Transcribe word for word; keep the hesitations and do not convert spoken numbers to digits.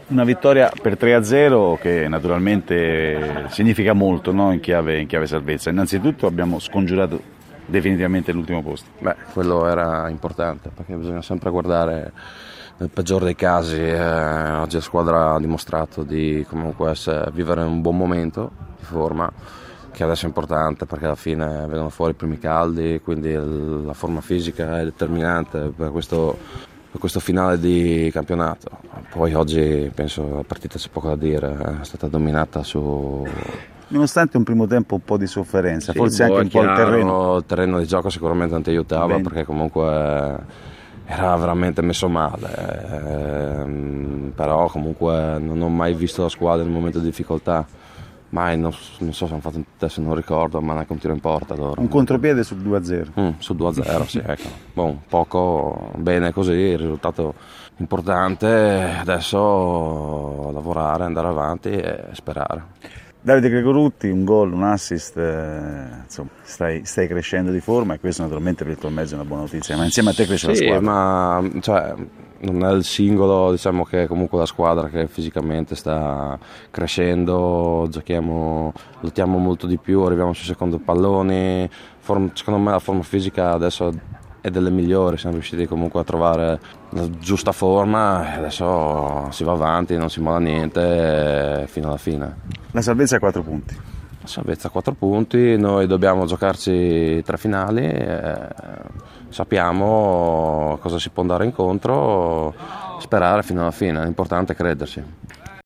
Una vittoria per tre a zero che naturalmente significa molto, no? in, chiave, in chiave salvezza. Innanzitutto abbiamo scongiurato definitivamente l'ultimo posto. Beh, quello era importante perché bisogna sempre guardare nel peggior dei casi. Eh, oggi la squadra ha dimostrato di comunque essere, vivere un buon momento di forma, che adesso è importante perché alla fine vengono fuori i primi caldi, quindi la forma fisica è determinante per questo, per questo finale di campionato. Poi oggi penso la partita c'è poco da dire, è stata dominata su... Nonostante un primo tempo un po' di sofferenza, sì, forse boh, anche un po' il terreno. Il terreno di gioco sicuramente non ti aiutava. Bene. Perché comunque era veramente messo male, ehm, però comunque non ho mai visto la squadra in un momento di difficoltà. Mai, non, non so se hanno fatto, adesso non ricordo, ma neanche un tiro in porta loro. Un contropiede sul due a zero. Mm, sul due a zero, sì, ecco. Bon, poco, bene così, il risultato importante, adesso lavorare, andare avanti e sperare. Davide Gregorutti, un gol, un assist, eh, insomma, stai, stai crescendo di forma e questo naturalmente per il tuo mezzo è una buona notizia, ma insieme a te cresce sì, la squadra. Ma cioè, non è il singolo, diciamo che è comunque la squadra che fisicamente sta crescendo, giochiamo, lottiamo molto di più, arriviamo sui secondi palloni, form, secondo me la forma fisica adesso è delle migliori, siamo riusciti comunque a trovare la giusta forma e adesso si va avanti, non si molla niente fino alla fine. La salvezza a quattro punti. La salvezza a quattro punti, noi dobbiamo giocarci tre finali, eh, sappiamo cosa si può andare incontro, sperare fino alla fine, l'importante è crederci.